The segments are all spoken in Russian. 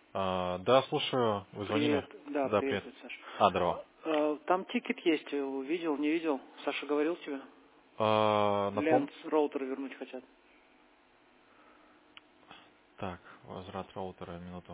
Да, слушаю. Вы звонили? Привет. Да, Да, привет. приветствую, Саша. Здорово. Там тикет есть, видел, не видел? Саша говорил тебе? Напом... Лент роутер вернуть хотят. Так, возврат роутера, минуту.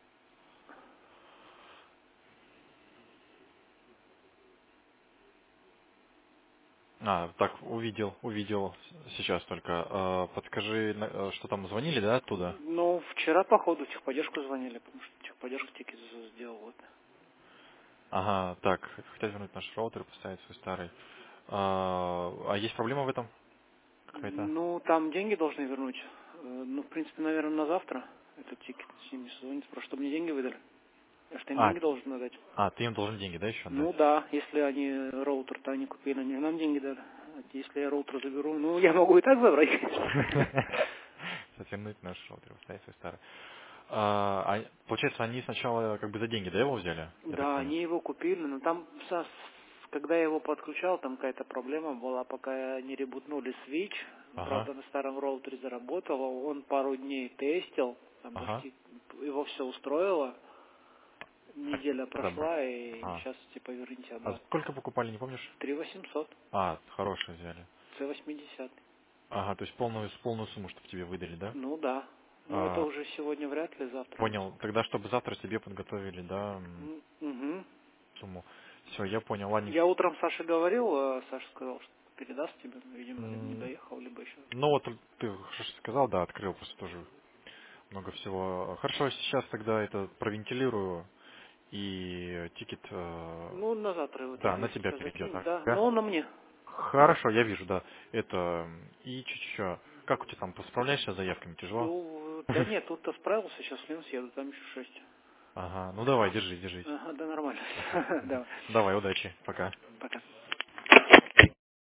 Так, увидел сейчас только. Подскажи, что там звонили, да, оттуда? Ну, вчера, походу, техподдержку звонили, потому что техподдержка тикет сделал. Вот. Ага, так, хотят вернуть наш роутер и поставить свой старый. А есть проблема в этом какая-то? Ну, там деньги должны вернуть. Ну, в принципе, наверное, на завтра этот тикет с ними созвонится, просто чтобы мне деньги выдали. Я что им А, деньги должен отдать. ты им должен деньги, да, еще отдать? Ну да, если они роутер-то они купили, они нам деньги дали. А если я роутер заберу, ну я могу и так забрать, конечно. Вернуть наш роутер, поставить свой старый. Получается, они сначала как бы за деньги, да, его взяли, я так Да, понял? они его купили, но там, когда я его подключал, там какая-то проблема была, пока не ребутнули Switch. Ага, Правда, на старом роутере заработало, он пару дней тестил, там ага. почти его все устроило. Неделя Забрал. прошла, и А, сейчас типа верните а обратно. сколько покупали, не помнишь? 3800, Хорошие взяли. C80. Ага, то есть полную сумму, чтобы тебе выдали, да? Ну да. Но это А, уже сегодня вряд ли, завтра может. понял. Тогда, чтобы завтра тебе подготовили, да, Угу. сумму. Все, я понял, ладненько. Я утром Саше говорил, Саша сказал, что передаст тебе, но, видимо, либо не М, доехал, либо еще. Ну вот ты хорошо сказал, да, открыл просто тоже много всего. Хорошо, сейчас тогда это провентилирую и тикет, Ну, на завтра вот, да, если на тебя сейчас перейдет. закинь, да. Да? Но на мне. Хорошо, я вижу, да. Это и чуть еще. Как у тебя там, справляешься с заявками? Тяжело? Ну, да нет, тут-то справился, сейчас в Ленс еду, там еще 6. Ага, ну давай, держись. Ага, да нормально. Давай, Давай, удачи, пока. пока.